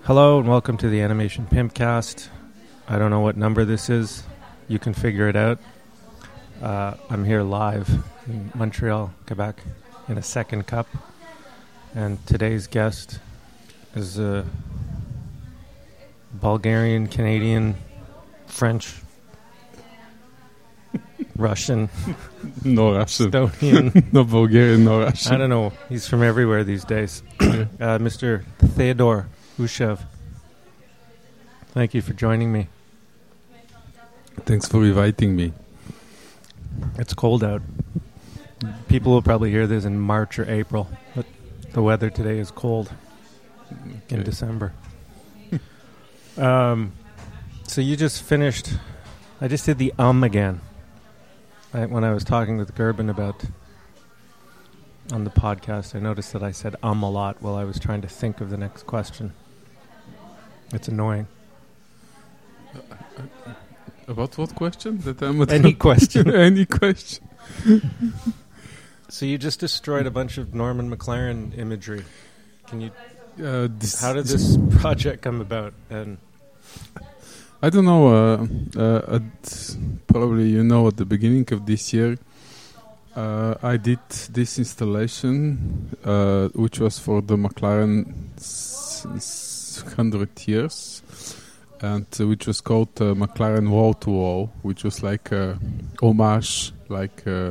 Hello and welcome to the Animation Pimpcast. I don't know what number this is. You can figure it out. I'm here live in Montreal, Quebec, in a second cup. And today's guest is a Bulgarian, Canadian, French, Russian, No Russian. Estonian. No Bulgarian, no Russian. I don't know. He's from everywhere these days. Mr. Theodor Ushev. Thank you for joining me. Thanks for inviting me. It's cold out. People will probably hear this in March or April, but the weather today is cold in December. So you just finished. I just did the again. When I was talking with Gerben about on the podcast, I noticed that I said a lot while I was trying to think of the next question. It's annoying. About what question? Any question. Any question. So you just destroyed a bunch of Norman McLaren imagery. Can you? How did this project come about? And I don't know. Probably at the beginning of this year, I did this installation, which was for the McLaren 100 years, and which was called McLaren Wall to Wall, which was like a homage, like a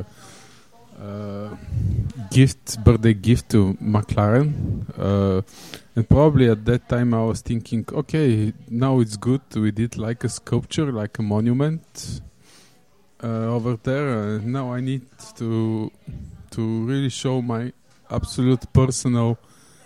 birthday gift to McLaren. And probably at that time I was thinking, okay, now it's good. We did like a sculpture, like a monument over there. Now I need to really show my absolute personal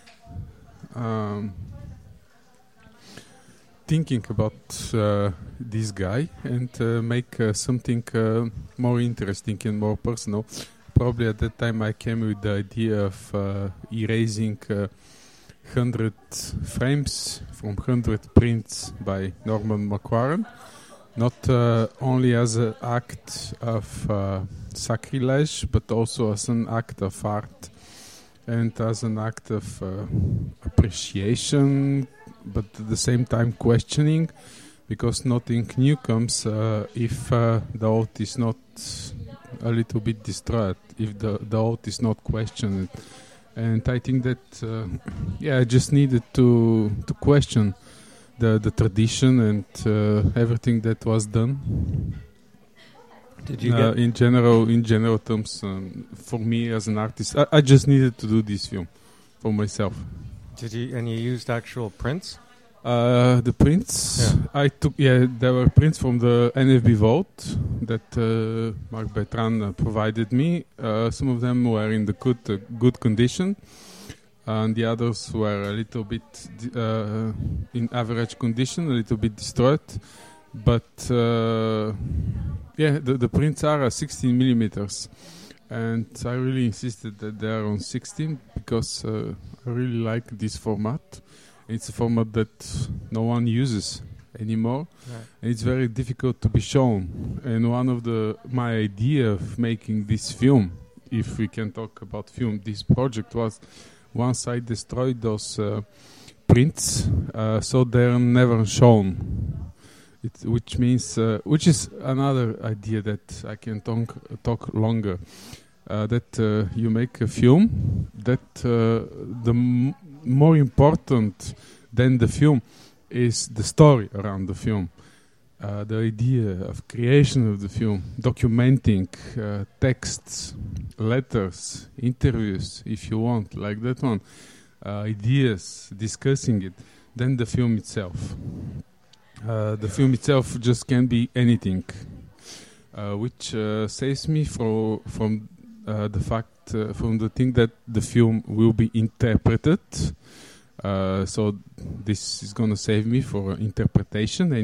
thinking about this guy and make something more interesting and more personal. Probably at that time I came with the idea of erasing 100 frames from 100 prints by Norman McLaren, not only as an act of sacrilege, but also as an act of art and as an act of appreciation, but at the same time questioning, because nothing new comes if the old is not a little bit destroyed, if the old is not questioned. And I think that I just needed to question the tradition and everything that was done. did you get in general terms, for me as an artist, I just needed to do this film for myself. and you used actual prints? The prints I took, there were prints from the NFB vault that Marc Bertrand provided me. Some of them were in the good condition, and the others were a little bit in average condition, a little bit destroyed. But the prints are 16 millimeters, and I really insisted that they are on 16 because I really like this format. It's a format that no one uses anymore. Right. And it's very difficult to be shown. And one of my idea of making this film, if we can talk about film, this project was once I destroyed those prints, so they're never shown. Which means, which is another idea that I can talk longer. That you make a film that more important than the film is the story around the film, the idea of creation of the film, documenting texts, letters, interviews, if you want, like that one, ideas, discussing it, then the film itself. The film itself just can be anything, which saves me from the fact, from the thing that the film will be interpreted. So this is going to save me for interpretation.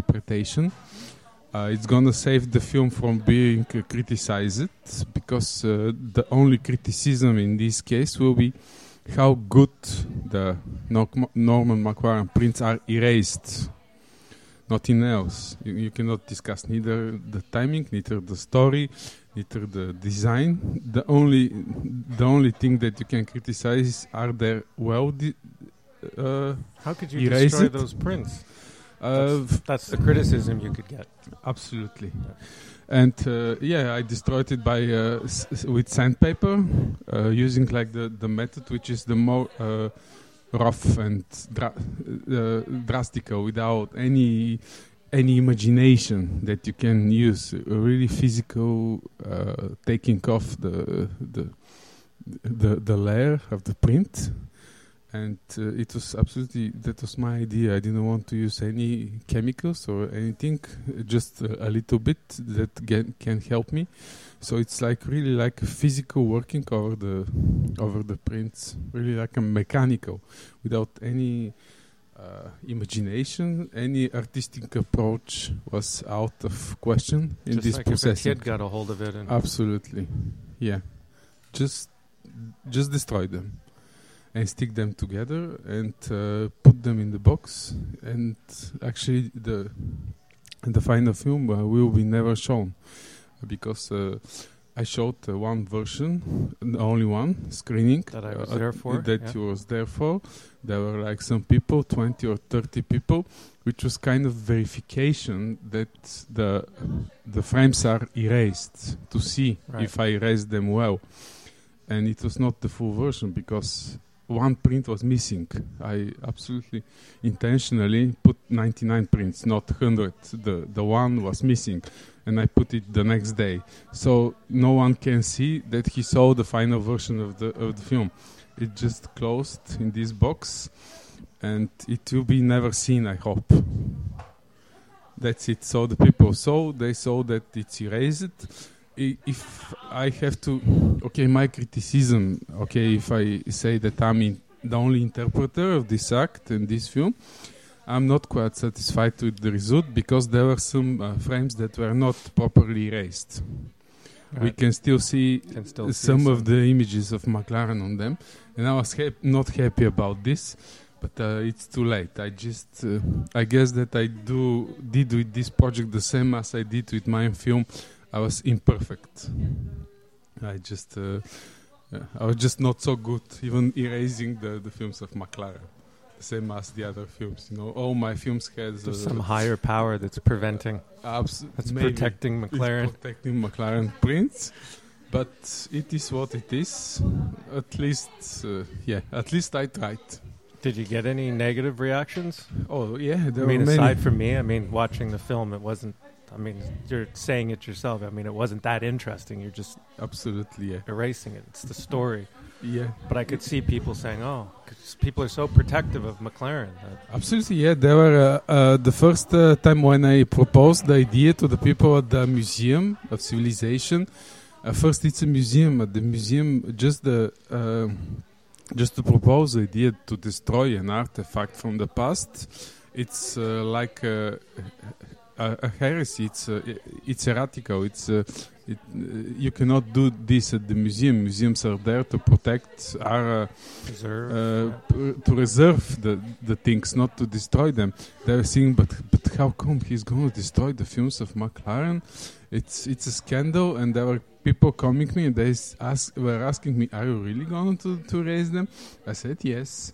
It's going to save the film from being criticized, because the only criticism in this case will be how good the Norman McLaren prints are erased. Nothing else. You cannot discuss neither the timing, neither the story, neither the design. The only thing that you can criticize are their How could you erase destroy it. those prints? Uh, That's the criticism you could get. Absolutely. And I destroyed it by with sandpaper, using like the method which is the more rough and drastic, without any imagination that you can use. A really physical taking off the layer of the print. And it was absolutely, that was my idea. I didn't want to use any chemicals or anything, just a little bit that can help me. So it's like really like a physical working over the prints, really like a mechanical, without any imagination. Any artistic approach was out of question in Just this like processing. if a kid got a hold of it. And Absolutely, yeah. Just destroy them. And stick them together and put them in the box. And actually, the final film will be never shown because I showed one version, the only one screening that I was there for. That you was there for. There were like some people, 20 or 30 people, which was kind of verification that the frames are erased to see if I erased them well. And it was not the full version because one print was missing. I absolutely intentionally put 99 prints, not 100. The one was missing, and I put it the next day, so no one can see that he saw the final version of the film. It just closed in this box, and it will be never seen, I hope. That's it. So the people saw that it's erased. If I have to, my criticism, if I say that I'm the only interpreter of this act and this film, I'm not quite satisfied with the result because there were some frames that were not properly erased. Right. We can still see some of the images of McLaren on them, and I was not happy about this, but it's too late. I guess that I did with this project the same as I did with my film. I was imperfect. I was just not so good, even erasing the films of McLaren, the same as the other films. All my films has some higher power that's preventing. That's protecting McLaren. It's protecting McLaren prints, but it is what it is. At least I tried. Did you get any negative reactions? Oh yeah, there were many. Aside from me, watching the film, it wasn't. You're saying it yourself. It wasn't that interesting. You're just absolutely erasing it. It's the story. Yeah. But I could see people saying, "Oh, 'cause people are so protective of McLaren." Absolutely, yeah. There were the first time when I proposed the idea to the people at the Museum of Civilization. First, it's a museum. At the museum, just to propose the idea to destroy an artifact from the past, it's like a heresy. It's heretical. You cannot do this at the museum. Museums are there to protect, to reserve the things, not to destroy them. They're saying, but how come he's going to destroy the films of McLaren? It's a scandal, and there were people coming to me and they were asking me, "Are you really going to erase them?" I said yes.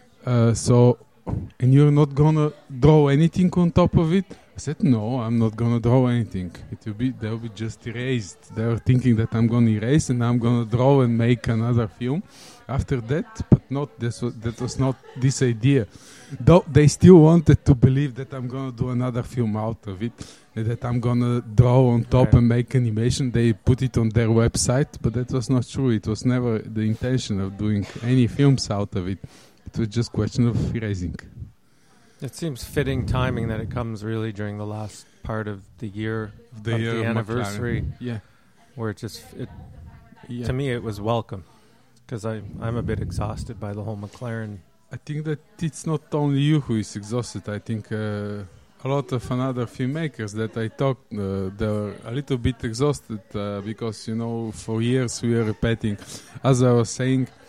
And you're not gonna draw anything on top of it? I said, no, I'm not gonna draw anything. They'll be just erased. They were thinking that I'm gonna erase and I'm gonna draw and make another film after that, but that was not this idea. Though they still wanted to believe that I'm gonna do another film out of it, and that I'm gonna draw on top and make animation. They put it on their website, but that was not true. It was never the intention of doing any films out of it. It was just a question of erasing. It seems fitting timing that it comes really during the last part of the year of the anniversary. McLaren. Yeah. Where to me it was welcome, because I'm a bit exhausted by the whole McLaren. I think that it's not only you who is exhausted. I think a lot of other filmmakers that I talked, they're a little bit exhausted because, for years we are repeating. As I was saying,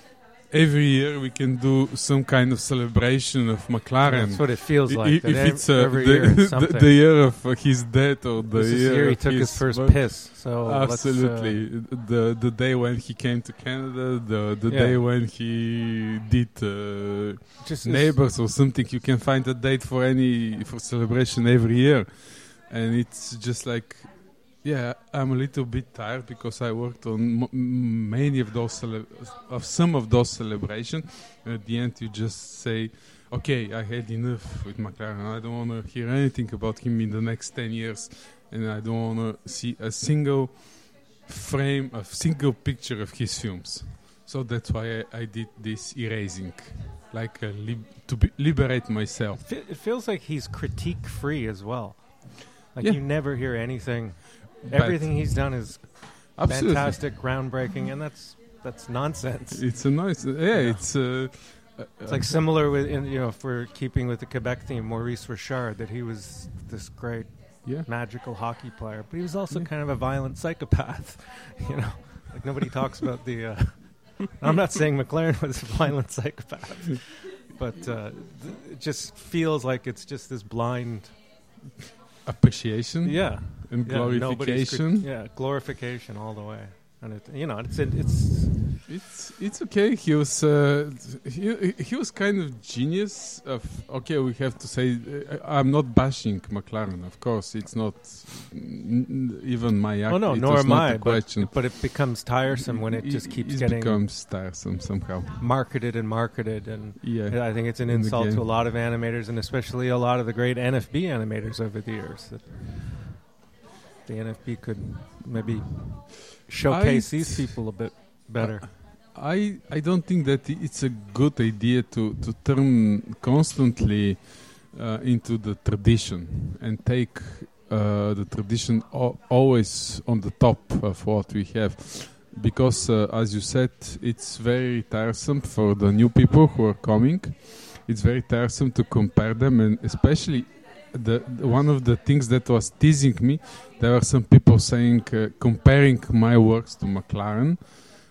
every year we can do some kind of celebration of McLaren. That's what it feels like. If it's every year it's something. the year of his death or the This year year he of took his first birth. piss. So Absolutely, the day when he came to Canada, the day when he did just Neighbors or something. You can find a date for celebration every year, and it's just like, yeah, I'm a little bit tired because I worked on many of those some of those celebrations. At the end, you just say, okay, I had enough with McLaren. I don't want to hear anything about him in the next 10 years. And I don't want to see a single frame, a single picture of his films. So that's why I did this erasing, like to liberate myself. It feels like he's critique-free as well. Like Yeah. you never hear anything. Bad. Everything he's done is Absolutely. fantastic, groundbreaking, and that's nonsense. It's a nice, it's like similar with, if we're keeping with the Quebec theme, Maurice Richard, that he was this great magical hockey player, but he was also kind of a violent psychopath. Like nobody talks about the. I'm not saying McLaren was a violent psychopath, but it just feels like it's just this blind appreciation, and Yeah, glorification. Glorification all the way, and It's okay. He was he was kind of genius. We have to say, I'm not bashing McLaren. Of course, it's not even my act. Oh no, it nor was am not I. a question. But it becomes tiresome when it just keeps getting becomes tiresome somehow. marketed, and I think it's an insult to a lot of animators, and especially a lot of the great NFB animators over the years. That the NFB could maybe showcase these people a bit better. I don't think that it's a good idea to turn constantly into the tradition and take the tradition always on the top of what we have. Because, as you said, it's very tiresome for the new people who are coming. It's very tiresome to compare them, and especially one of the things that was teasing me, there were some people saying, comparing my works to McLaren,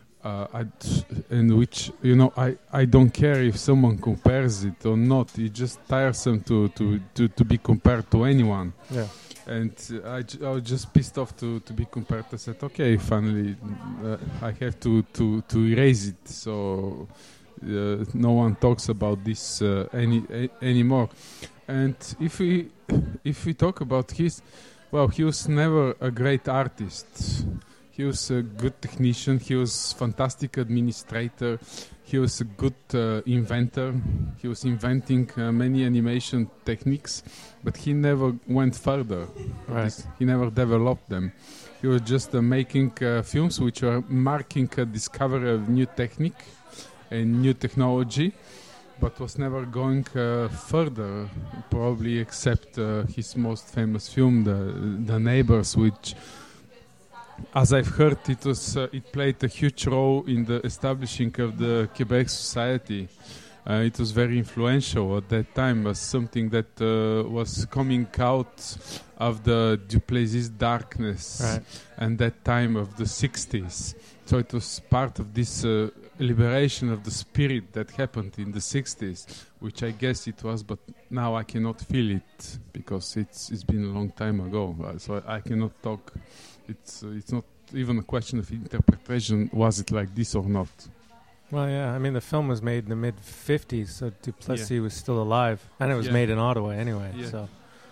in which, I don't care if someone compares it or not. It's just tiresome to be compared to anyone. Yeah. And I was just pissed off to be compared. I said, okay, finally, I have to erase it. So no one talks about this anymore. And if we talk about he was never a great artist. He was a good technician. He was fantastic administrator. He was a good inventor. He was inventing many animation techniques, but he never went further. Right. He never developed them. He was just making films which were marking a discovery of new technique and new technology, but was never going further, probably except his most famous film, The Neighbors, which, as I've heard, it played a huge role in the establishing of the Quebec society. It was very influential at that time, as something that was coming out of the Duplessis darkness and that time of the 60s. So it was part of this liberation of the spirit that happened in the 60s, which I guess it was, but now I cannot feel it because it's been a long time ago. So I cannot talk. It's not even a question of interpretation. Was it like this or not? Well, yeah. I mean, the film was made in the mid-'50s, so Duplessis was still alive, and it was made in Ottawa anyway. Yeah. So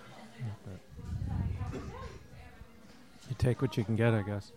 you take what you can get, I guess.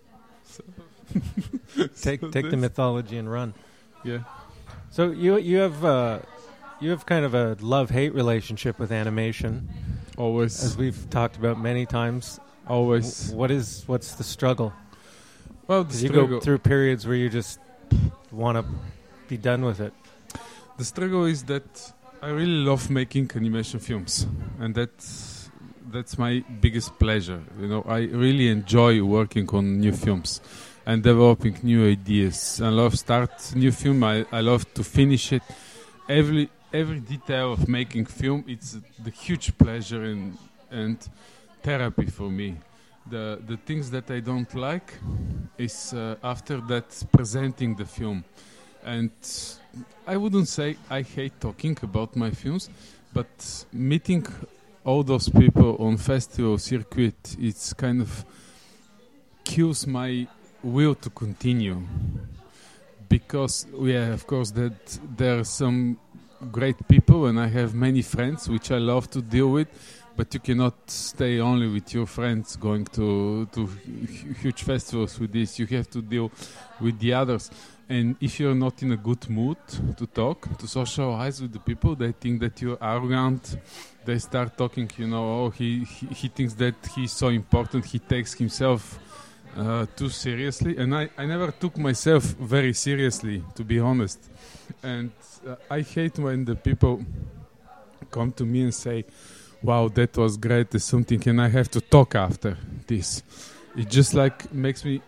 Take the mythology and run. Yeah. So you have kind of a love-hate relationship with animation. Always. As we've talked about many times. Always. What's the struggle? Well, because you go through periods where you just want to be done with it. The struggle is that I really love making animation films, and that's my biggest pleasure. I really enjoy working on new films and developing new ideas. I love start new film. I love to finish it. Every detail of making film, it's the huge pleasure and therapy for me. The things that I don't like is after that presenting the film. And I wouldn't say I hate talking about my films, but meeting all those people on festival circuit, it's kind of kills my will to continue. Because, yeah, of course, that there are some great people and I have many friends which I love to deal with, but you cannot stay only with your friends going to huge festivals with this. You have to deal with the others. And if you're not in a good mood to talk, to socialize with the people, they think that you're arrogant. They start talking, oh, he thinks that he's so important, he takes himself too seriously. And I never took myself very seriously, to be honest. And I hate when the people come to me and say, wow, that was great, or something, and I have to talk after this. It just like makes me,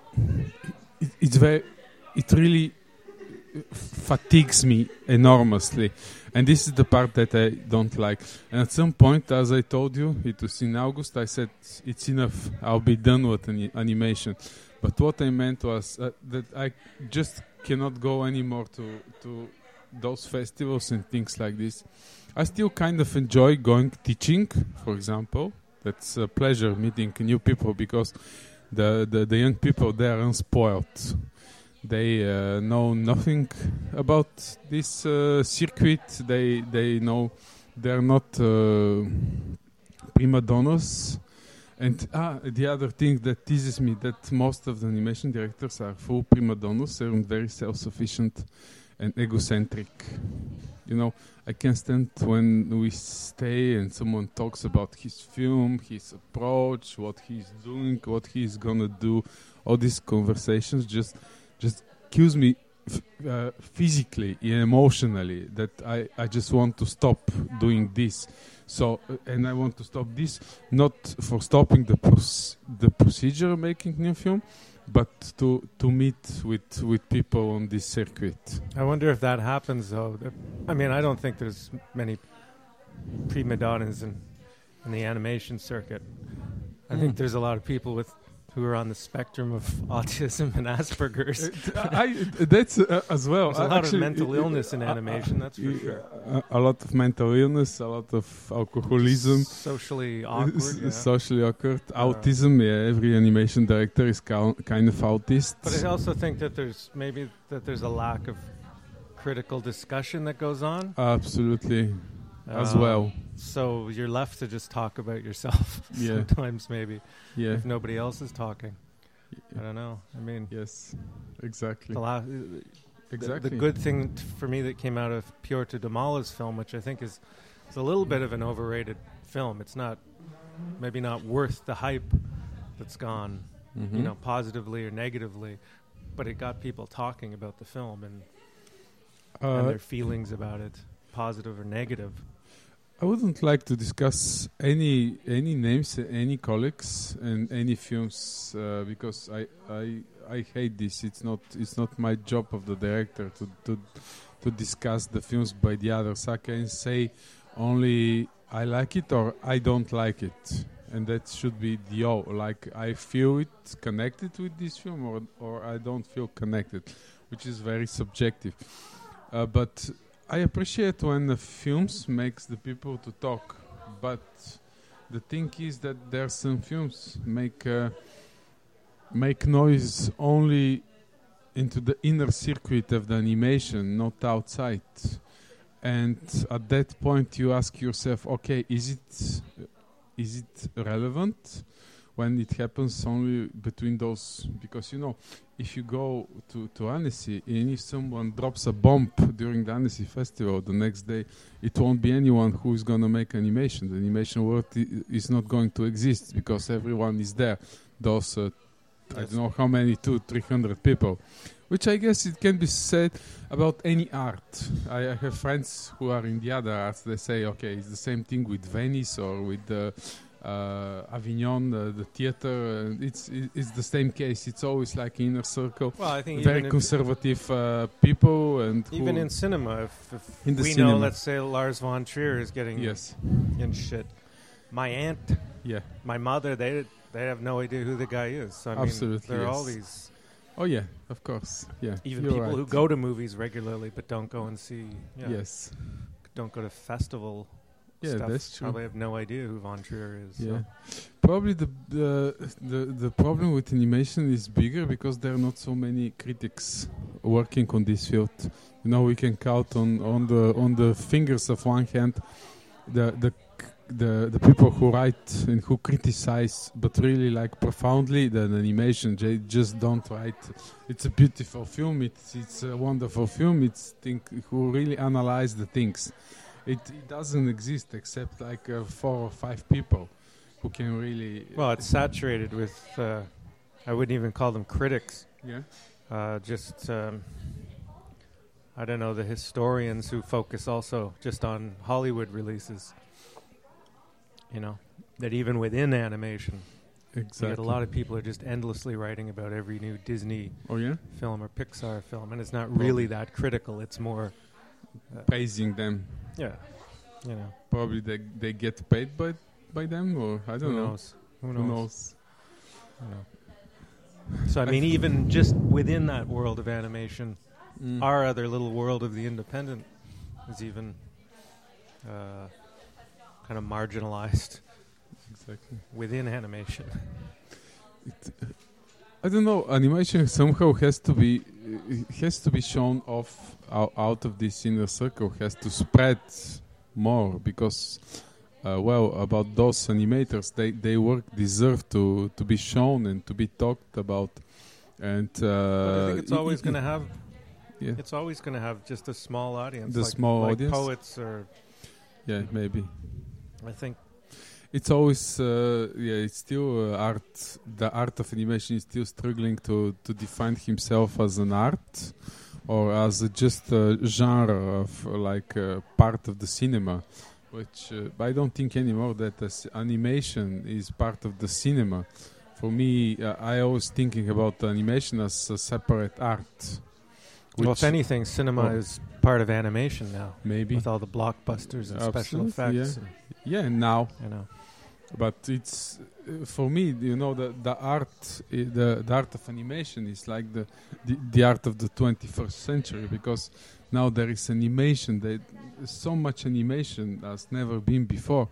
it really fatigues me enormously. And this is the part that I don't like. And at some point, as I told you, it was in August, I said, it's enough, I'll be done with animation. But what I meant was that I just cannot go anymore to those festivals and things like this. I still kind of enjoy going teaching, for example. That's a pleasure meeting new people because the young people, they are unspoiled. They know nothing about this circuit. They know they're not prima donnas. And the other thing that teases me, that most of the animation directors are full prima donnas. They're very self-sufficient and egocentric. I can't stand when we stay and someone talks about his film, his approach, what he's doing, what he's gonna do. All these conversations just kills me physically and emotionally, that I just want to stop doing this. So, and I want to stop this, not for stopping the procedure of making new film, but to meet with people on this circuit. I wonder if that happens, though. I mean, I don't think there's many prima donnas in the animation circuit. I think there's a lot of people who are on the spectrum of autism and Asperger's. That's as well. There's a lot of mental illness in animation, that's for sure. A lot of mental illness, a lot of alcoholism. Socially awkward. Socially awkward. Autism, every animation director is kind of autist. But I also think that there's a lack of critical discussion that goes on. Absolutely. As well. So you're left to just talk about yourself sometimes, maybe, if nobody else is talking. I don't know. I mean... Yes, exactly. The good thing for me that came out of Piotr Domala's film, which I think is a little bit of an overrated film. It's maybe not worth the hype that's gone, positively or negatively, but it got people talking about the film and their feelings about it, positive or negative. I wouldn't like to discuss any names, any colleagues, and any films because I hate this. It's not my job of the director to discuss the films by the others. I can say only I like it or I don't like it, and that should be the all. Like I feel it connected with this film or I don't feel connected, which is very subjective. But I appreciate when the films makes the people to talk, but the thing is that there are some films make noise only into the inner circuit of the animation, not outside. And at that point, you ask yourself, okay, is it relevant when it happens only between those? Because if you go to Annecy and if someone drops a bomb during the Annecy festival, the next day it won't be anyone who is going to make animation. The animation world is not going to exist because everyone is there. Those, I don't know how many, 200-300 people. Which I guess it can be said about any art. I have friends who are in the other arts. They say, okay, it's the same thing with Venice or with Avignon, the theater. It's the same case. It's always like inner circle. Well, I think very conservative people, and even in cinema, if in the we cinema. know, let's say Lars von Trier is getting in shit. My aunt, my mother, they have no idea who the guy is. So I mean, absolutely, there are all these Oh yeah, of course. Yeah, Even you're people right. who go to movies regularly but don't go and see. Yeah, Yes. don't go to festival Yeah, stuff. that's true. Probably have no idea who Von Trier is. Yeah, So. probably the problem with animation is bigger because there are not so many critics working on this field. You know, we can count on the fingers of one hand the people who write and who criticize, but really like profoundly the animation. They just don't write. It's a beautiful film. It's a wonderful film. It's who really analyze the things. It doesn't exist except like 4 or 5 people who can really. Well, it's saturated with. I wouldn't even call them critics. Yeah. I don't know, the historians who focus also just on Hollywood releases. You know, that even within animation, Exactly. you get a lot of people are just endlessly writing about every new Disney Oh yeah. film or Pixar film, and it's not really that critical. It's more, Praising them. yeah, you know, Probably they get paid by them, or I don't who know. knows? Who knows? You know. So I mean, even just within that world of animation, our other little world of the independent is even kind of marginalized Exactly. within animation. I don't know. Animation somehow has to be shown off out of this inner circle. Has to spread more because, about those animators, they work deserve to be shown and to be talked about. And But I think it's always going to have. Yeah. It's always going to have just a small audience. The small like audience? Poets or. Yeah, maybe. I think. It's always, it's still art. The art of animation is still struggling to define himself as an art or as just a genre of part of the cinema, which I don't think anymore that animation is part of the cinema. For me, I always thinking about animation as a separate art. Well, if anything, cinema is part of animation now. Maybe. With all the blockbusters and special Absolutely, effects. Yeah, now. You know. But it's for me, you know, the art, the art of animation is like the art of the 21st century, because now there is animation. So much animation as never been before.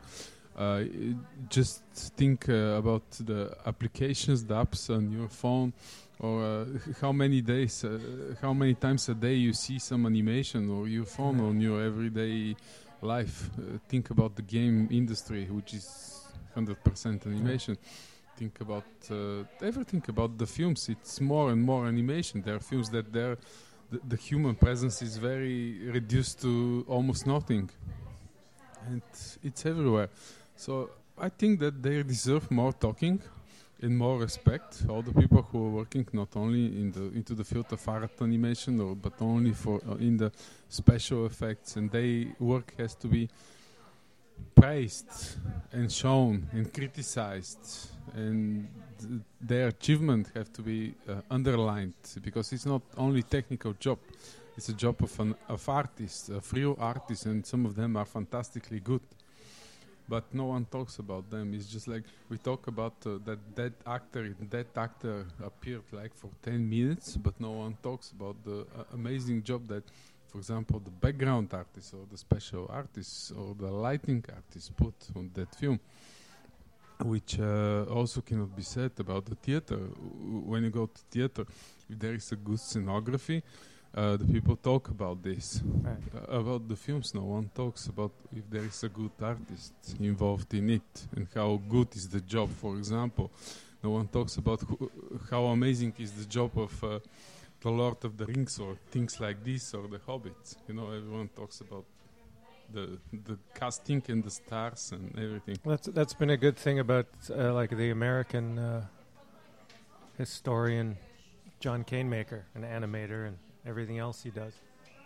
Just think about the applications, the apps on your phone, or how many times a day you see some animation or your phone on your everyday life. Think about the game industry, which is 100% animation. Think about everything about the films. It's more and more animation. There are films that the human presence is very reduced to almost nothing, and it's everywhere. So I think that they deserve more talking and more respect. All the people who are working not only into the field of art animation, but only for in the special effects, and their work has to be praised and shown and criticized, and their achievement have to be underlined, because it's not only technical job. It's a job of artists, of real artists, and some of them are fantastically good. But no one talks about them. It's just like we talk about that actor appeared like for 10 minutes, but no one talks about the amazing job that, for example, the background artists or the special artists or the lighting artists put on that film, which also cannot be said about the theater. When you go to theater, if there is a good scenography, the people talk about this. Right. About the films, no one talks about if there is a good artist involved in it and how good is the job. For example, no one talks about how amazing is the job of The Lord of the Rings or things like this, or The Hobbit. You know, everyone talks about the casting and the stars and everything. That's been a good thing about like the American historian John Canemaker, an animator, and everything else he does.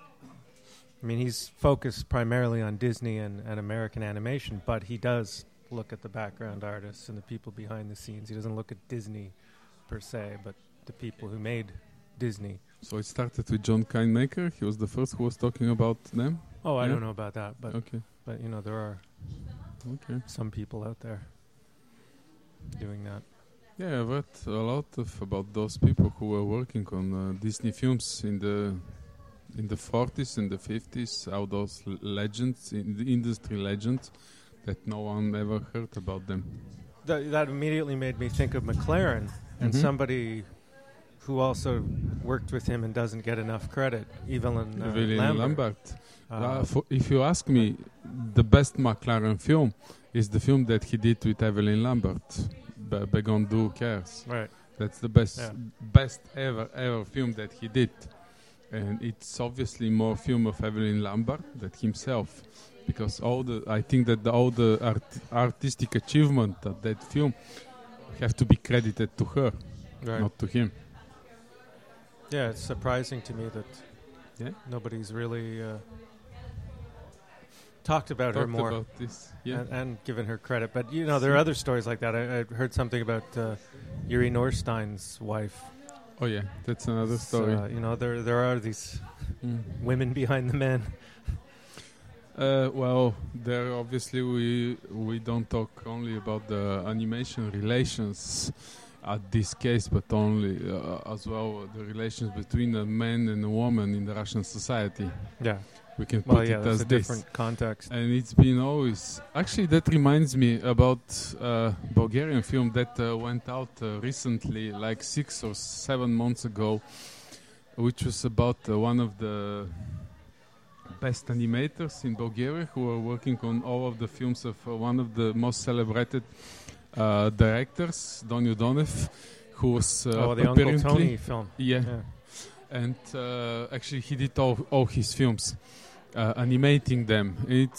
I mean, he's focused primarily on Disney and American animation, but he does look at the background artists and the people behind the scenes. He doesn't look at Disney per se, but the people who made Disney. So it started with John Canemaker. He was the first who was talking about them. Oh, I Yeah. don't know about that, but Okay. but you know, there are some people out there doing that. Yeah, I've read a lot about those people who were working on Disney films in the 40s and the 50s. How those legends, in the industry legends, that no one ever heard about them. That immediately made me think of McLaren and Mhm. somebody who also worked with him and doesn't get enough credit, Evelyn Evelyn Lambert. Lambert. If you ask me, the best McLaren film is the film that he did with Evelyn Lambert, Begondou Cares. Right. That's the best, Yeah. best ever film that he did, and it's obviously more film of Evelyn Lambert than himself, because I think that all the artistic achievement of that film have to be credited to her, Right. not to him. Yeah, it's surprising to me that Yeah? nobody's really talked about her Talked more about this, yeah. and given her credit. But, you know, there are other stories like that. I heard something about Yuri Norstein's wife. Oh yeah, that's another story. You know, there are these Mm. women behind the men. Well, there obviously we don't talk only about the animation relations at this case, but only as well the relations between a man and a woman in the Russian society. Yeah. We can put Well, yeah, it that's as a this. different context. And it's been always... Actually, that reminds me about Bulgarian film that went out recently, like 6 or 7 months ago, which was about one of the best animators in Bulgaria who are working on all of the films of one of the most celebrated directors, Donju Donev, who was the Uncle Tony film. Yeah. And actually he did all his films, animating them.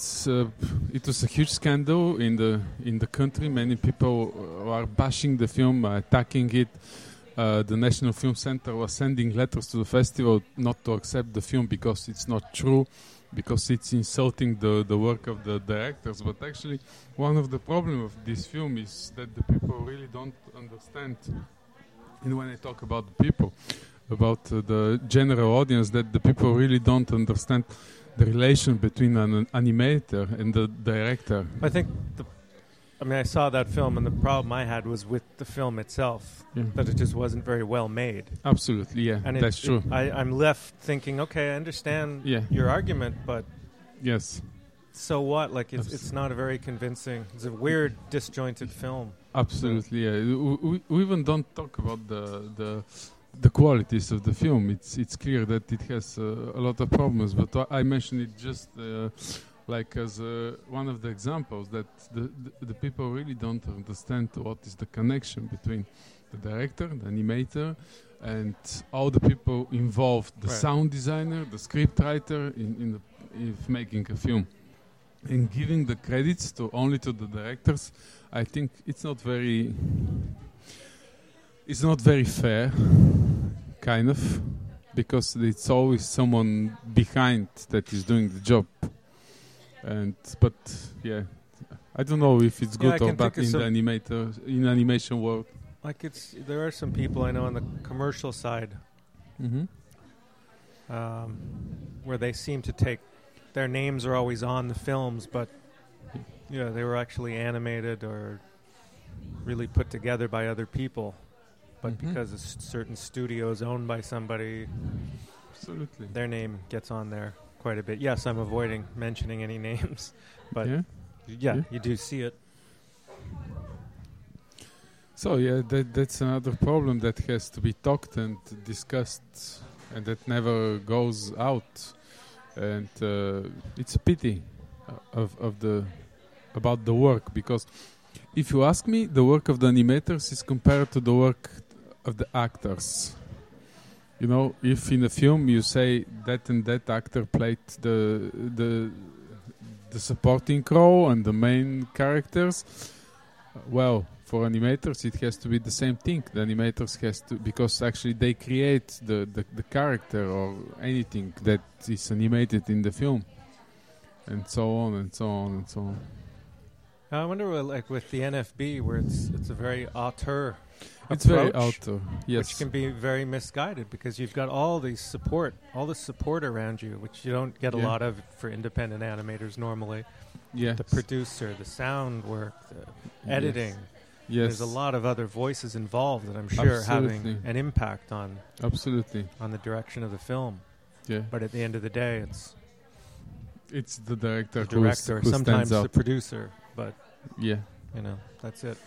It was a huge scandal in the country. Many people were bashing the film, attacking it. The National Film Center was sending letters to the festival not to accept the film because it's not true, because it's insulting the work of the directors. But actually, one of the problems of this film is that the people really don't understand. And when I talk about the people, about the general audience, that the people really don't understand the relation between an animator and the director. I think I saw that film, and the problem I had was with the film itself, that it just wasn't very well made. Absolutely, yeah, And that's true. I'm left thinking, okay, I understand your argument, but yes, so what? Like, it's not a very convincing. It's a weird, disjointed film. Absolutely, yeah. We even don't talk about the qualities of the film. It's clear that it has a lot of problems, but I mentioned it just like as one of the examples that the people really don't understand what is the connection between the director, the animator, and all the people involved, the sound designer, the script writer in making a film. And giving the credits only to the directors, I think it's not very fair, kind of, because it's always someone behind that is doing the job. But yeah, I don't know if it's good or bad in the animation world. Like there are some people I know on the commercial side, where they seem to take their names are always on the films, but they were actually animated or really put together by other people. But because a certain studio is owned by somebody, absolutely, their name gets on there quite a bit. Yes, I'm avoiding mentioning any names, but you do see it. So that's another problem that has to be talked and discussed, and that never goes out. And it's a pity about the work, because if you ask me, the work of the animators is compared to the work of the actors. You know, if in a film you say that and that actor played the supporting role and the main characters, well, for animators it has to be the same thing. The animators has to, because actually they create the character or anything that is animated in the film, and so on and so on and so on. I wonder, like with the NFB, where it's a very auteur approach, it's very auteur, yes, which can be very misguided because you've got all the support around you, which you don't get a lot of for independent animators normally. Yeah, the producer, the sound work, the editing. Yes. There's a lot of other voices involved that I'm sure having Absolutely. an impact on Absolutely. the direction of the film. Yeah. But at the end of the day, It's the director, the director, who sometimes stands the out. producer, but Yeah. that's it.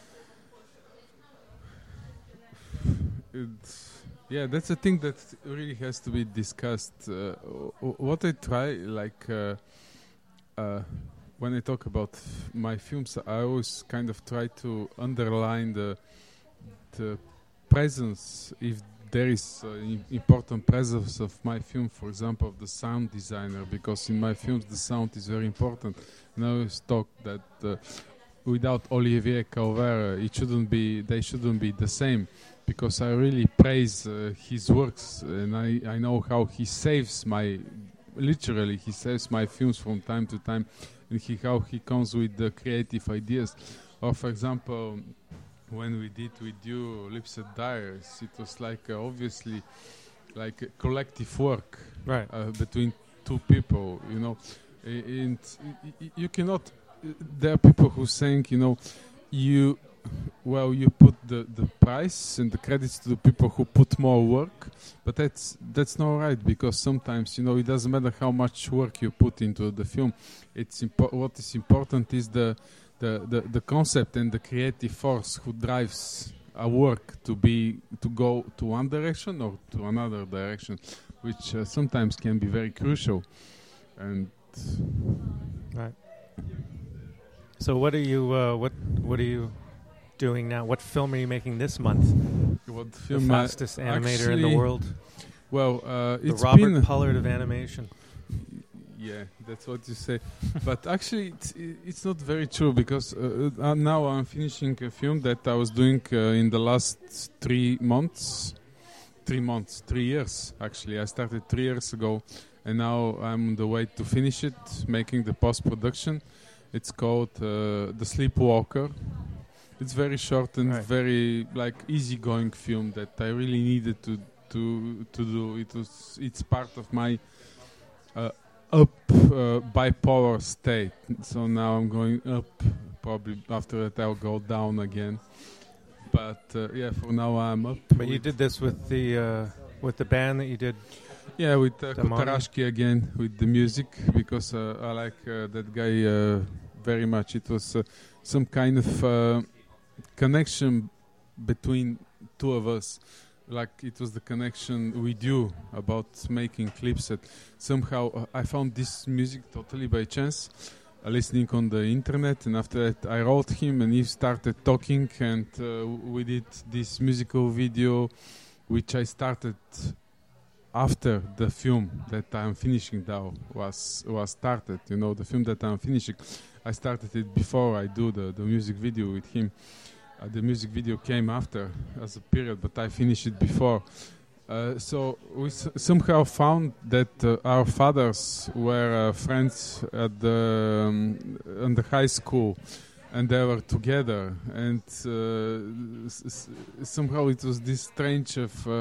That's a thing that really has to be discussed. What I try, when I talk about my films, I always kind of try to underline the presence, if there is important presence of my film, for example, of the sound designer, because in my films the sound is very important. And I always talk that without Olivier Calvert, they shouldn't be the same, because I really praise his works, and I know how he saves my films from time to time, and how he comes with the creative ideas. Or for example, when we did with you Lipset Diaries, it was obviously like a collective work, Right. between two people, and you cannot. There are people who saying, you put the price and the credits to the people who put more work, but that's not right, because sometimes it doesn't matter how much work you put into the film. What is important is the concept and the creative force who drives a work to go to one direction or to another direction, which sometimes can be very crucial. And right. So what are you doing now? What film are you making this month? what The film? fastest animator in the actually, world. Well, The it's Robert been Pollard of animation. Yeah, that's what you say. But actually, it's not very true, because now I'm finishing a film that I was doing in the last 3 months. 3 years, actually. I started 3 years ago, and now I'm on the way to finish it, making the post-production. It's called The Sleepwalker. It's very short and very easygoing film that I really needed to do. It's part of my bipolar state. So now I'm going up. Probably after that I'll go down again. But for now I'm up. But you did this with the band that you did. Yeah, with Damani. Kotarashki again, with the music, because I like that guy very much. It was some kind of connection between two of us. Like it was the connection with you about making clips. That somehow I found this music totally by chance, listening on the internet, and after that I wrote him and he started talking, and we did this musical video, which I started after the film that I'm finishing now was started. The film that I'm finishing, I started it before I do the music video with him. The music video came after as a period, but I finished it before. So we somehow found that our fathers were friends at in the high school, and they were together. And somehow it was this strange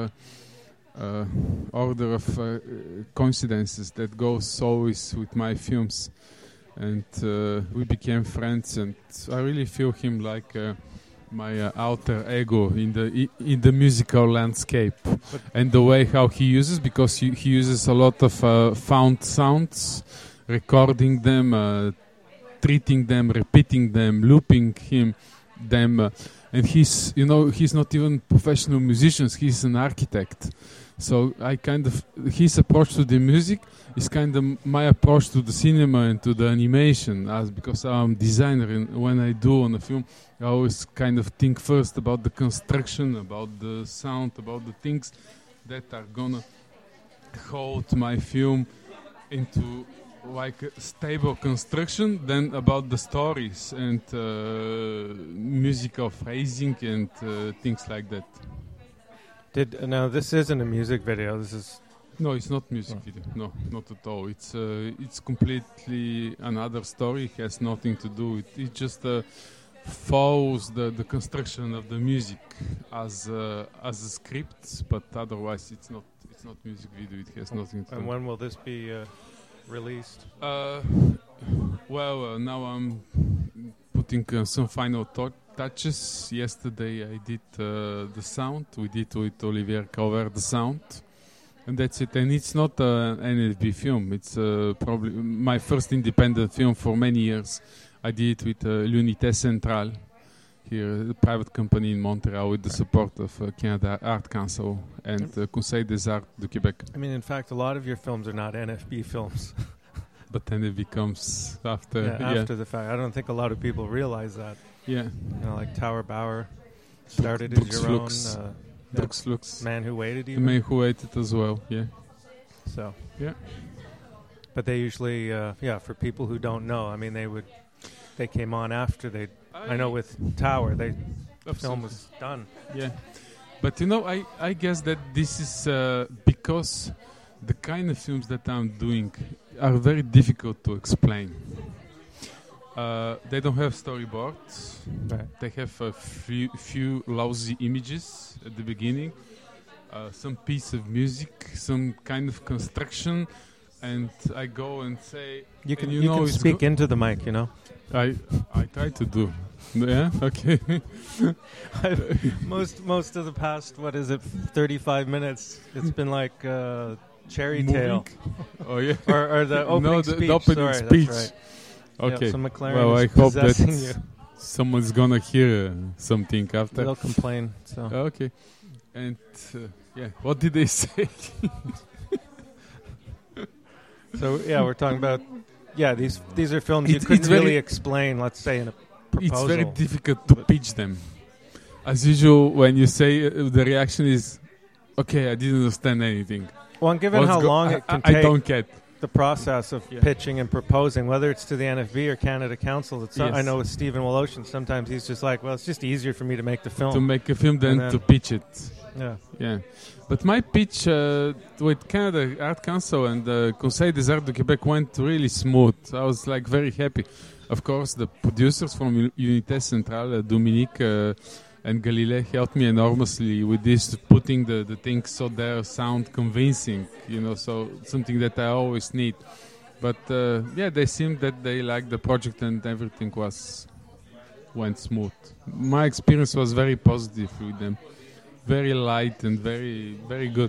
order of coincidences that goes always with my films. And we became friends, and I really feel him like my alter ego in the musical landscape, and the way how he uses, because he uses a lot of found sounds, recording them, treating them, repeating them, looping them, and he's not even professional musician, he's an architect. So his approach to the music is kind of my approach to the cinema and to the animation, because I'm a designer, and when I do on a film, I always kind of think first about the construction, about the sound, about the things that are gonna hold my film into like a stable construction, then about the stories and musical phrasing and things like that. Now this isn't a music video. This is No, it's not music video. No, not at all. It's completely another story. It has nothing to do with it. Just follows the construction of the music as a script, but otherwise it's not music video. It has nothing to do. And when will this be released? Now I'm putting some final touches. Yesterday I did the sound. We did with Olivier cover the sound. And that's it. And it's not an NFB film. It's probably my first independent film for many years. I did it with l'Unité Centrale, here, a private company in Montreal, with the support of Canada Art Council and Conseil des Arts du Québec. I mean, in fact, a lot of your films are not NFB films. But NFB comes after. After the fact. I don't think a lot of people realize that. Yeah. You know, like Tower Bauer started Brooks as your Lux. own. Brooks Lux. Man Who Waited, The even. Man Who Waited as well, yeah. So. Yeah. But they usually, for people who don't know, I mean, they came on after they. I know with Tower, the film was done. Yeah. But you know, I guess that this is because the kind of films that I'm doing are very difficult to explain. They don't have storyboards. Right. They have a few lousy images at the beginning, some piece of music, some kind of construction, and I go and say, You can speak into the mic, you know. I try to do. Yeah. Okay. most of the past 35 minutes, it's been like Cherry Moving? Tale. Oh yeah. or the opening speech. The opening Sorry, speech. That's right. Okay. Yeah, so McLaren well, is I hope that possessing you. someone's gonna hear something after. They'll complain. So. Okay. And what did they say? So we're talking about these are films you It's couldn't very- really explain. Let's say in a proposal. It's very difficult to pitch them. As usual, when you say the reaction is, "Okay, I didn't understand anything." Well, and given how long it can I take don't get. the process of pitching and proposing, whether it's to the NFB or Canada Council, I know with Stephen Woloshin, sometimes he's just like, well, it's just easier for me to make the film. To make a film than then- to pitch it. Yeah. Yeah. But my pitch with Canada Art Council and the Conseil des Arts du Québec went really smooth. I was like very happy. Of course, the producers from Unité Centrale, Dominique and Galilée, helped me enormously with this, putting the things so they sound convincing, so something that I always need. But they seemed that they liked the project and everything went smooth. My experience was very positive with them. Very light and very, very good.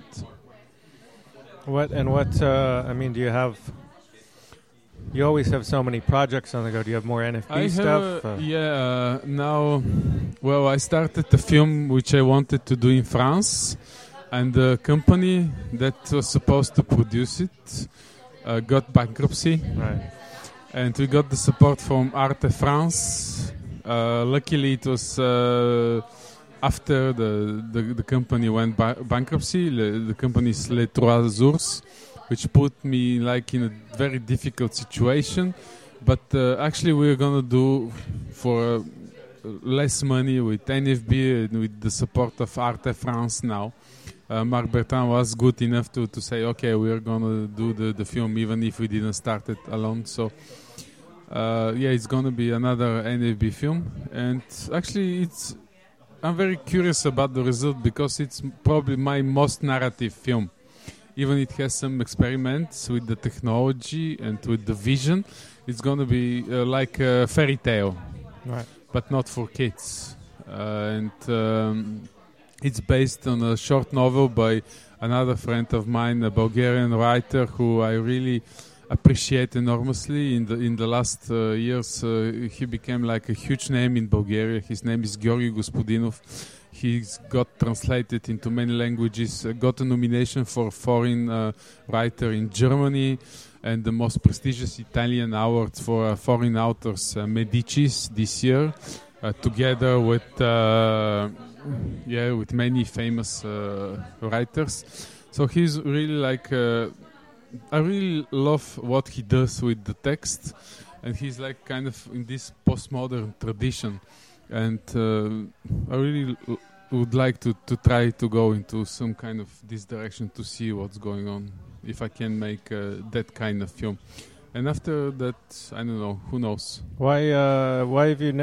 I mean, do you have... You always have so many projects on the go. Do you have more NFB stuff? Now, I started a film which I wanted to do in France, and the company that was supposed to produce it got bankruptcy. Right. And we got the support from Arte France. Luckily, it was after the company went bankruptcy. The company is Les Trois Ours, which put me like in a very difficult situation. But actually we're going to do for less money with NFB and with the support of Arte France now. Marc Bertrand was good enough to say, okay, we're going to do the film even if we didn't start it alone. So it's going to be another NFB film. And actually I'm very curious about the result because it's probably my most narrative film. Even it has some experiments with the technology and with the vision. It's going to be like a fairy tale, right? But not for kids. It's based on a short novel by another friend of mine, a Bulgarian writer who I really appreciate enormously. In the last years, he became like a huge name in Bulgaria. His name is Georgi Gospodinov. He's got translated into many languages, got a nomination for foreign writer in Germany, and the most prestigious Italian award for foreign authors, Medicis, this year, together with many famous writers. So he's really like, I really love what he does with the text, and he's like kind of in this postmodern tradition. And I really would like to try to go into some kind of this direction to see what's going on, if I can make that kind of film. And after that, I don't know, who knows. Why have you,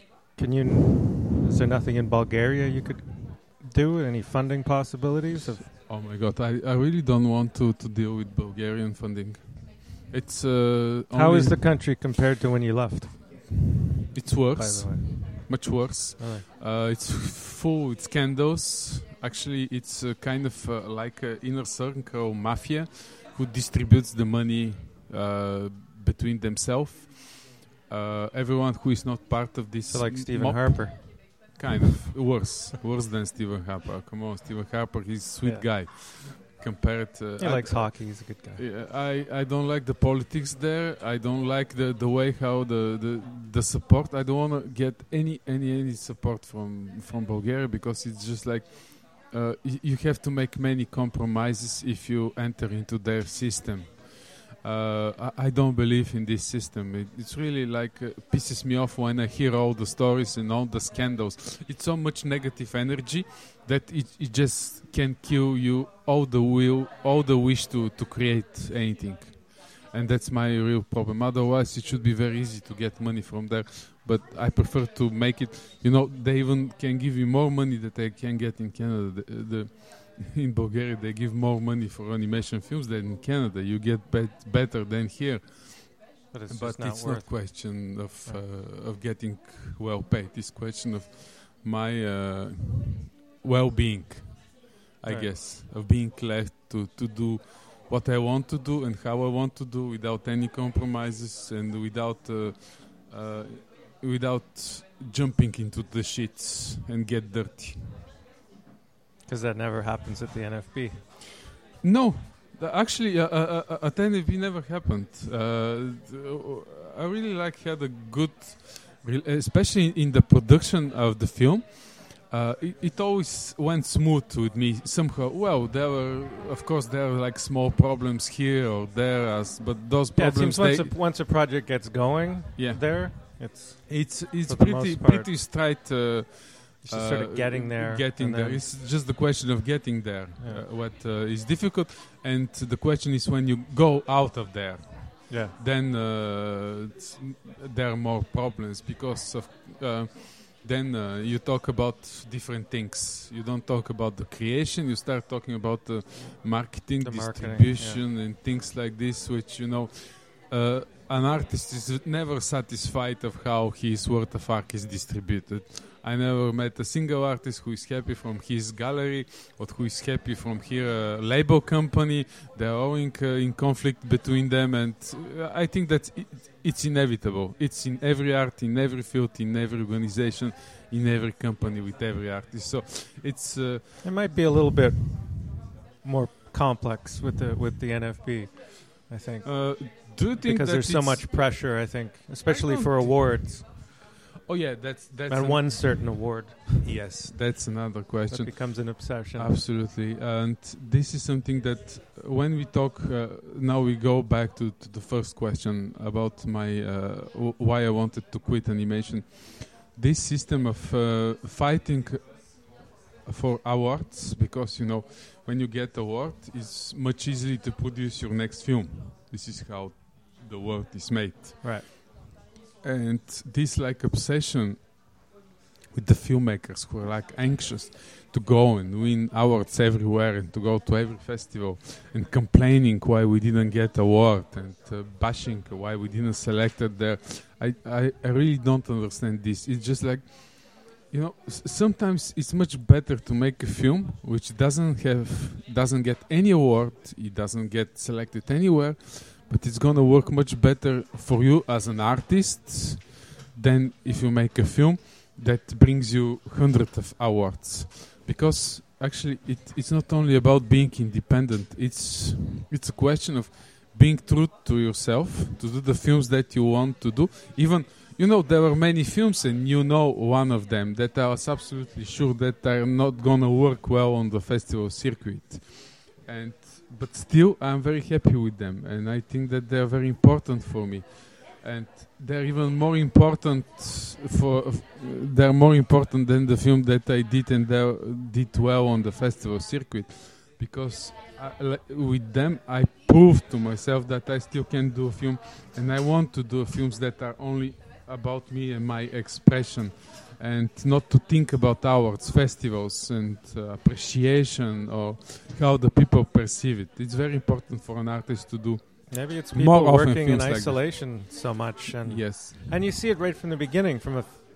is there nothing in Bulgaria you could do? Any funding possibilities? Oh my God, I really don't want to deal with Bulgarian funding. It's How is the country compared to when you left? It's worse. By the way. much worse. Really? It's full with scandals. Actually, it's kind of like an inner circle mafia who distributes the money between themselves. Everyone who is not part of this So like Stephen mob, Harper. kind of worse than Stephen Harper. Come on, Stephen Harper, he's a sweet guy. Compared, He likes hockey. He's a good guy. Yeah, I don't like the politics there. I don't like the way how the support. I don't want to get any support from Bulgaria, because it's just like you have to make many compromises if you enter into their system. I don't believe in this system. It's really like pisses me off when I hear all the stories and all the scandals. It's so much negative energy that it just can kill you all the wish to create anything. And that's my real problem. Otherwise, it should be very easy to get money from there. But I prefer to make it, they even can give you more money that they can get in Canada. In Bulgaria, they give more money for animation films than in Canada. You get better than here. But it's But just not it's worth not question of getting well paid. It's question of my well-being, I guess, of being left to do what I want to do and how I want to do without any compromises and without jumping into the shits and get dirty. Because that never happens at the NFB. No, actually, at NFB never happened. I really had a good, especially in the production of the film. It always went smooth with me somehow. Well, there were like small problems here or there, but those problems. It seems once a project gets going, there it's pretty straight. It's just sort of getting there. It's just the question of getting there. What is difficult, and the question is when you go out of there. Yeah. Then there are more problems because of. Then you talk about different things. You don't talk about the creation. You start talking about marketing, distribution, and things like this, which an artist is never satisfied of how his work of art is distributed. I never met a single artist who is happy from his gallery or who is happy from her label company. They're all in conflict between them, and I think that it's inevitable. It's in every art, in every field, in every organization, in every company with every artist. So it's it might be a little bit more complex with the NFB, I think. Do you think because there's so much pressure? I think, especially for awards. Oh yeah, that's and one certain award. Yes, that's another question. That becomes an obsession. Absolutely, and this is something that when we talk now, we go back to the first question about my why I wanted to quit animation. This system of fighting for awards, because when you get award, it's much easier to produce your next film. This is how the world is made. Right. And this obsession with the filmmakers who are anxious to go and win awards everywhere and to go to every festival and complaining why we didn't get award and bashing why we didn't select it there. I really don't understand this. It's just sometimes it's much better to make a film which doesn't get any award, it doesn't get selected anywhere, but it's gonna work much better for you as an artist than if you make a film that brings you hundreds of awards. Because actually, it's not only about being independent. It's a question of being true to yourself, to do the films that you want to do. Even there are many films, and one of them that I was absolutely sure that are not gonna work well on the festival circuit, but still, I'm very happy with them, and I think that they're very important for me, and they're even more important they're more important than the film that I did and they did well on the festival circuit, because with them I proved to myself that I still can do a film, and I want to do films that are only about me and my expression, and not to think about awards, festivals, and appreciation or how the people perceive it. It's very important for an artist to do. Maybe it's people more working in like isolation so much, and yes, and you see it right from the beginning, from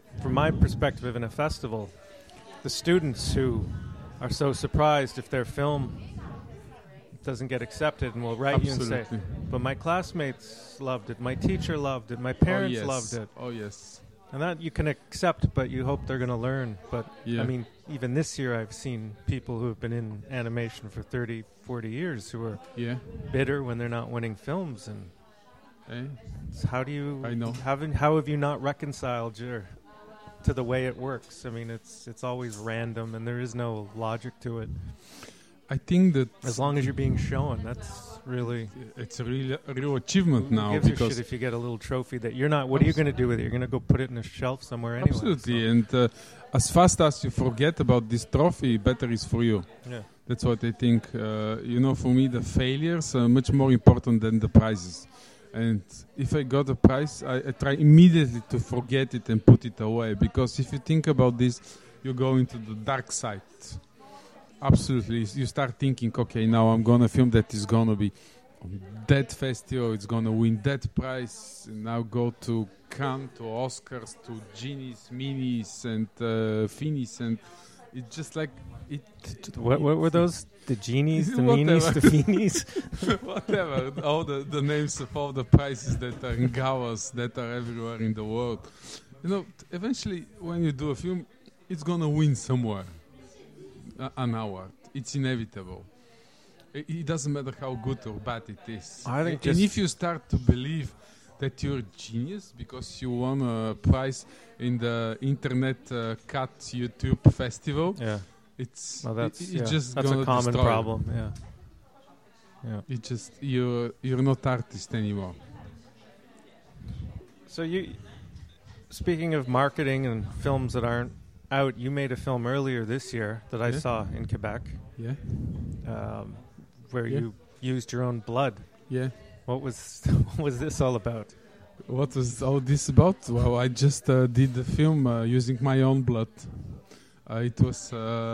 from my perspective in a festival, the students who are so surprised if their film doesn't get accepted and will write you and say, but my classmates loved it, my teacher loved it, my parents loved it. Oh, yes. And that you can accept, but you hope they're going to learn. But, Yeah. I mean, even this year I've seen people who have been in animation for 30, 40 years who are Yeah. bitter when they're not winning films. And how do you... I know. How have you not reconciled to the way it works? I mean, it's always random and there is no logic to it. I think that As long as you're being shown, that's really... it's a real achievement now, Who gives a because shit if you get a little trophy that you're not... What are you going to do with it? You're going to go put it in a shelf somewhere anyway. absolutely, so- and as fast as you forget about this trophy, better is for you. Yeah. That's what I think. For me, the failures are much more important than the prizes. And if I got a prize, I try immediately to forget it and put it away. Because if you think about this, you go into the dark side. Absolutely. You start thinking, okay, now I'm going to film that is going to be on that festival, it's going to win that prize. And now go to Cannes, to Oscars, to Genies, Minis, and Finis. And it's just like... What were those? The genies, the Whatever. meanies, the feenies? Whatever, all the names of all the prizes that are in galas that are everywhere in the world. Eventually, when you do a film, it's gonna win somewhere an award. It's inevitable. It doesn't matter how good or bad it is. I think and if you start to believe that you're a genius because you won a prize in the Internet Cut YouTube Festival, Yeah. it's that's just gonna a common destroy. problem. Yeah. Yeah. It just you're not artist anymore. So speaking of marketing and films that aren't out, you made a film earlier this year that I Yeah. saw in Quebec, Yeah, where Yeah. you used your own blood. yeah. What was this all about? What was all this about? Well, I just did the film using my own blood. It was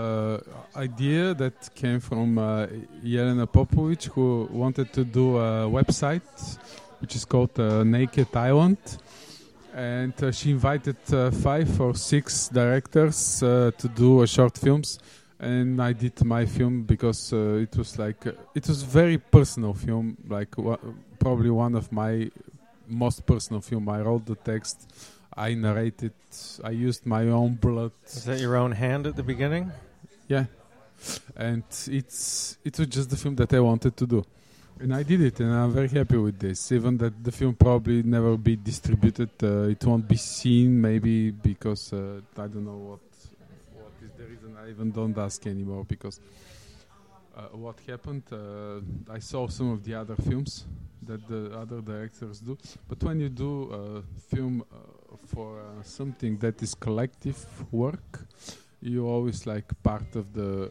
idea that came from Jelena Popovic, who wanted to do a website which is called Naked Island. And she invited 5 or 6 directors to do short films. And I did my film because it was like it was very personal film, like probably one of my most personal film. I wrote the text, I narrated, I used my own blood. Is that your own hand at the beginning? Yeah, and it was just the film that I wanted to do, and I did it, and I'm very happy with this. Even that the film probably never be distributed, it won't be seen, maybe because I don't know what is the reason. I even don't ask anymore because what happened. I saw some of the other films that the other directors do, but when you do a film for something that is collective work, you always like part of the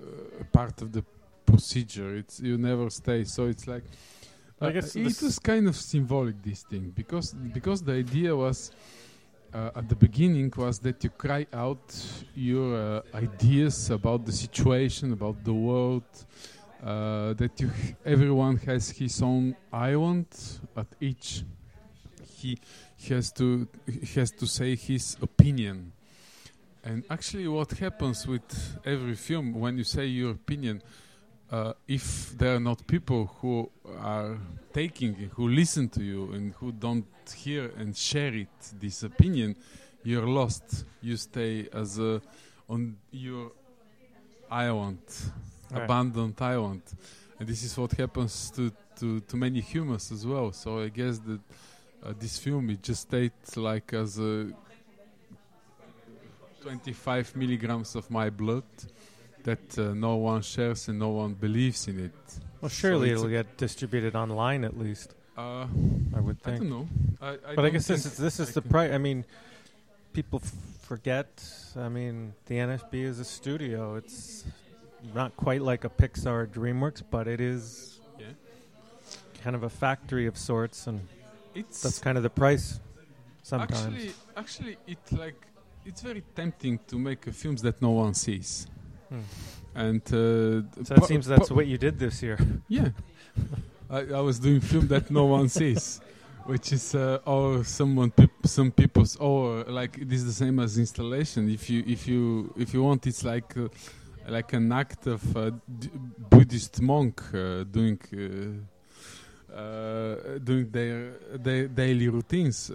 procedure. You never stay, so it's like I guess it was kind of symbolic, this thing, because the idea was at the beginning was that you cry out your ideas about the situation, about the world, that everyone has his own island. At each he has to say his opinion. And actually what happens with every film, when you say your opinion, if there are not people who are taking it, who listen to you and who don't hear and share it, this opinion, you're lost. You stay as on your island, Right. abandoned island. And this is what happens to many humans as well. So I guess that this film, it just stayed like as 25 milligrams of my blood that no one shares and no one believes in it. Well, surely So it'll get distributed online at least. I would I think. don't know. But I guess this is the price. I mean, people forget. I mean, the NFB is a studio. It's not quite like a Pixar or DreamWorks, but it is kind of a factory of sorts, and that's kind of the price sometimes. Actually, it's very tempting to make films that no one sees. And So it seems that's what you did this year. Yeah. I was doing film that no one sees. which is or some people's like it is the same as installation. If you want, it's like an act of Buddhist monk doing their daily routines.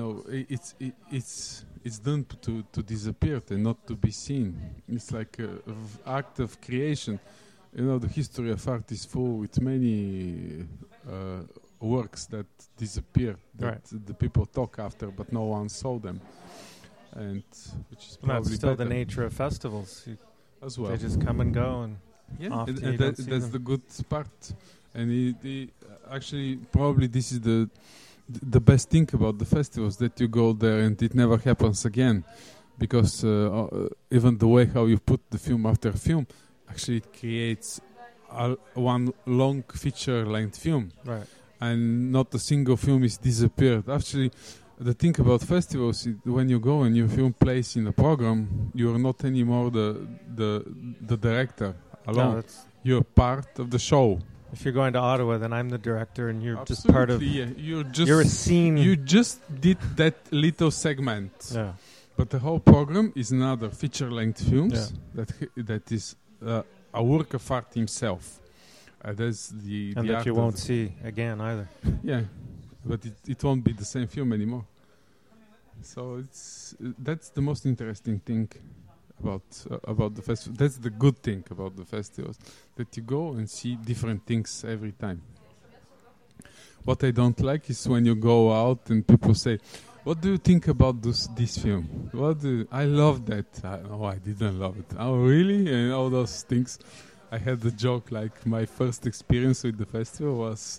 It's done to disappear and not to be seen. It's like a act of creation. The history of art is full with many works that disappeared, that the people talk after, but no one saw them. And which is probably that's still better. the nature of festivals. As well. They just come and go, and and that's the good part. And actually, probably this is the best thing about the festivals, that you go there and it never happens again, because even the way how you put the film after film, actually it creates one long feature-length film, right? And not a single film is disappeared. Actually, the thing about festivals is when you go and your film plays in a program, you are not anymore the director alone. No, you're part of the show. If you're going to Ottawa, then I'm the director, and you're Absolutely, just part of. Yeah. You're a scene. You just did that little segment. Yeah. But the whole program is another feature-length films that is a work of art himself. That's the and the that art you of won't see again either. Yeah, but it won't be the same film anymore. So that's the most interesting thing about the festival. That's the good thing about the festivals, that you go and see different things every time. What I don't like is when you go out and people say, "What do you think about this film?" I love that. I didn't love it. Oh, really? And all those things. I had the joke, like my first experience with the festival was,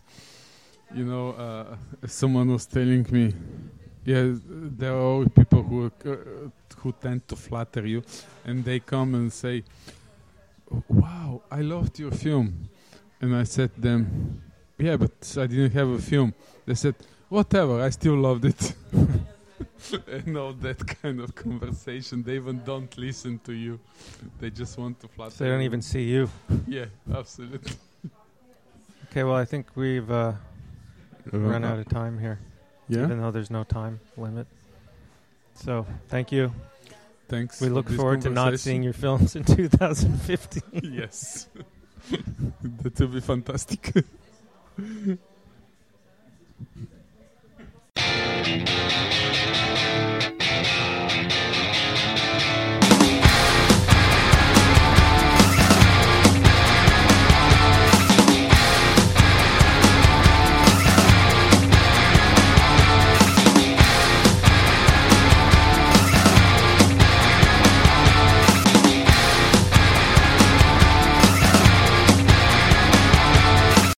someone was telling me, there are always people who tend to flatter you, and they come and say, "Wow, I loved your film." And I said to them, "Yeah, but I didn't have a film." They said, "Whatever, I still loved it." And all that kind of conversation. They even don't listen to you. They just want to flatter. So they don't even see you. Yeah, absolutely. Okay, well, I think we've run out of time here. Yeah. Even though there's no time limit. So, thank you. Thanks. We look forward to not seeing your films in 2015. Yes. That will be fantastic.